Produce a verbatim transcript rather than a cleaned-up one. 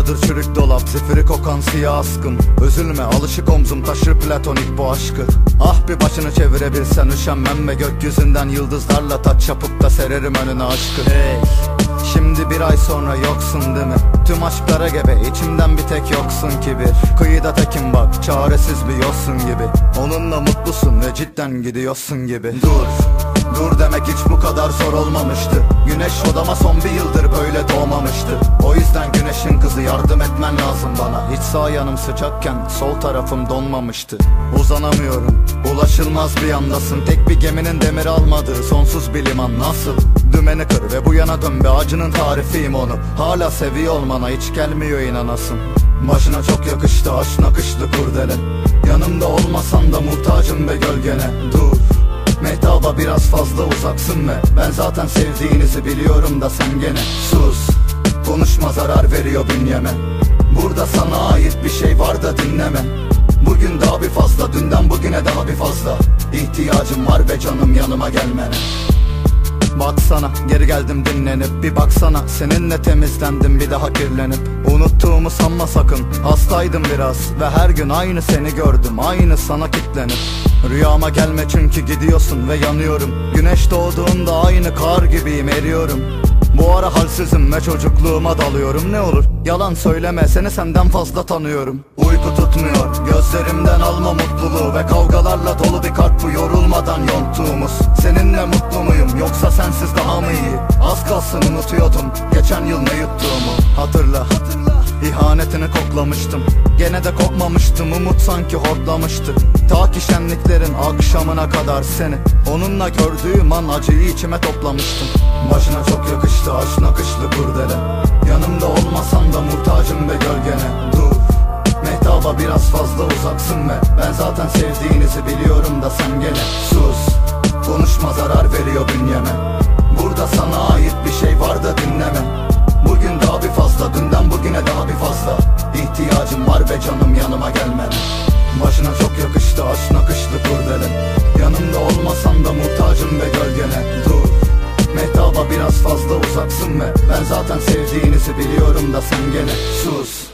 Yıllardır çürük dolap, zifiri kokan siyah askım. Üzülme, alışık omzum taşır platonik bu aşkı. Ah bir başını çevirebilsen üşenmem ve gökyüzünden yıldızlarla taç yapıp da sererim önüne aşkı. Hey, şimdi bir ay sonra yoksun değil mi? Tüm aşklara gebe, içimden bir tek yoksun ki bir. Kıyıda tekim bak, çaresiz bir yosun gibi. Onunla mutlusun ve cidden gidiyorsun gibi. Dur, dur demek hiç bu kadar zor olmamıştı. Güneş odama son bir yıldır böyle doğmamıştı. O yüzden güneşin kızı yardım etmen lazım bana. Hiç sağ yanım sıcakken sol tarafım donmamıştı. Uzanamıyorum, ulaşılmaz bir yandasın. Tek bir geminin demir almadığı sonsuz bir liman. Nasıl? Dümeni kır ve bu yana dön be, acının tarifiyim onu. Hala seviyor olmana hiç gelmiyor inanasın. Başına çok yakıştı aşk nakışlı kurdele. Yanımda olmasan da muhtacım ve gölgene. Dur, mehtaba biraz fazla uzaksın ve ben zaten sevdiğinizi biliyorum da sen gene sus. Konuşma, zarar veriyor bünyeme. Burada sana ait bir şey var da dinleme. Bugün daha bir fazla, dünden bugüne daha bir fazla. İhtiyacım var be canım, yanıma gelmene. Baksana, geri geldim dinlenip. Bir baksana, seninle temizlendim bir daha kirlenip. Unuttuğumu sanma sakın, hastaydım biraz ve her gün aynı seni gördüm, aynı sana kitlenip. Rüyama gelme çünkü gidiyorsun ve yanıyorum. Güneş doğduğunda aynı kar gibiyim, eriyorum. Bu ara halsizim ve çocukluğuma dalıyorum. Ne olur yalan söyleme, seni senden fazla tanıyorum. Uyku tutmuyor, gözlerimden alma mutluluğu. Ve kavgalarla dolu bir kalp bu, yorulmadan yonttuğumuz. Seninle mutlu muyum yoksa sensiz daha mı iyi? Az kalsın unutuyordum geçen yıl ne yuttuğumu. Hatırla, İhanetini koklamıştım, gene de kopmamıştım. Umut sanki hortlamıştı. Ta ki şenliklerin akşamına kadar seni onunla gördüğüm an acıyı içime toplamıştım. Başına çok yakıştı aşk nakışlı kurdele. Yanımda olmasan da muhtacım ve gölgene. Dur, mehtaba biraz fazla uzaksın ve ben zaten sevdiğinizi biliyorum da sen gene sus. Konuşma, zarar veriyor bünyeme. Burada sana ait bir şey var da dinleme. Bugün daha bir fazla, dünden bugüne daha bir fazla. İhtiyacım var be canım, yanıma gelmene. Başına çok yakıştı aşk nakışlı kurdele. Yanımda olmasan da muhtacım ve gölgene. Dur, mehtaba biraz fazla uzaksın ve ben zaten sevdiğinizi biliyorum da sen gene sus.